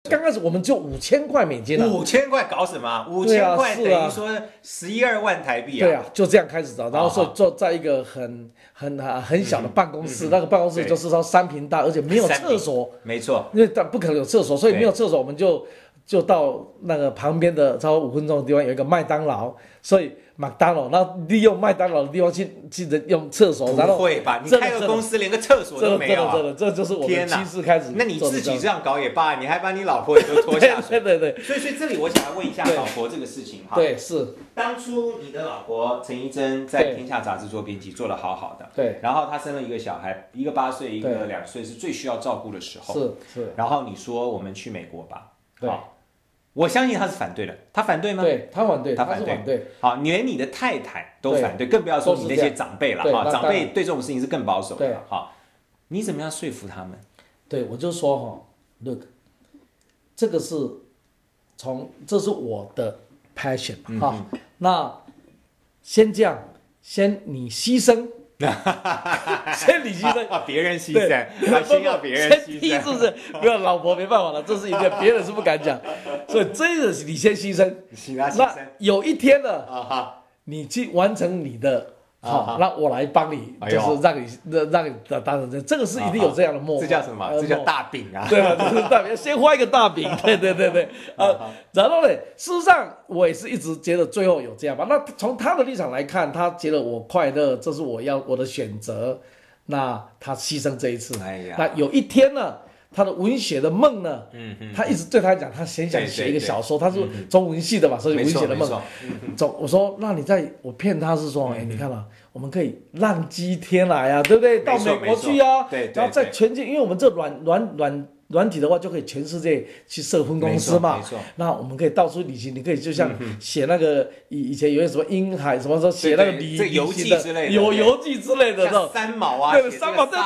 刚开始我们就$5000啊 ，5000块搞什么？5000块等于说11、2万台币啊。 对啊，就这样开始找，然后所以坐在一个很小的办公室，那个办公室就是说3坪大，而且没有厕所， 没错， 因为不可能有厕所，所以没有厕所，我们就到那个旁边的超过5分钟的地方有一个麦当劳，所以麦当劳，然后利用麦当劳的地方去用厕所，然后不会吧？你开个公司连个厕所都没有啊？ 真的，这就是我们趋势开始。 那你自己这样搞也罢，你还把你老婆也都拖下水。 对。 所以这里我想要问一下老婆这个事情哈。 对，是。 当初你的老婆陈怡贞在《天下》杂志做编辑，做得好好的。 对。 然后她生了一个小孩，一个8岁，一个2岁，是最需要照顾的时候。 是。 然后你说我们去美国吧。 对。 我相信他是反对的，他反对吗？ 对，他反对， 他反对。好，连你的太太都反对，更不要说你那些长辈了哈。长辈对这种事情是更保守的。好，你怎么样说服他们？ 对，我就说哈 ，Look， 这个是这是我的 passion 哈。那先这样，先你牺牲。先你牺牲啊，别人牺牲，先要别人牺牲， 是不是？没有老婆没办法了，这是一个别人是不敢讲，所以这个你先牺牲。那有一天呢，你去完成你的。好，那我来帮你，就是让你当成这个是一定有这样的梦。 这叫什么？这叫大饼啊！ 对啊，这是大饼，先画一个大饼。对。然后呢，事实上我也是一直觉得最后有这样吧。那从他的立场来看，他觉得我快乐，这是我的选择。那他牺牲这一次，那有一天呢？他的文学的梦呢？他一直对他讲，他很想写一个小说。他是中文系的嘛，所以文学的梦。我说，那我骗他是说，你看嘛，我们可以浪迹天涯啊，对不对？到美国去啊， 对， 然后在全界，因为我们这软体的话，就可以全世界去设分公司嘛。那我们可以到处旅行，你可以就像写那个以前有什么英海什么时候写那个游记之类的， 有游记之类的这种。 三毛啊， 对三毛，对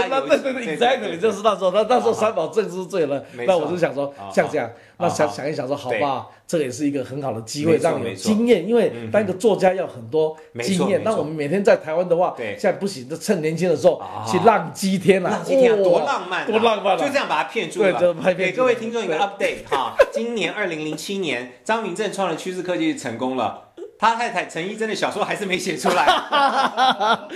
，exactly， 就是那时候，那时候三毛正是最了。那我就想说，像这样，那想一想说，好吧，这个也是一个很好的机会，让你有经验，因为当一个作家要很多经验。那我们每天在台湾的话，现在不行，就趁年轻的时候去浪迹天涯， 多浪漫， 多浪漫， 就这样把它骗住了。给各位听众一个 update 哈，今年2007年，张明正创了趋势科技成功了，他太太陈怡贞的小说还是没写出来。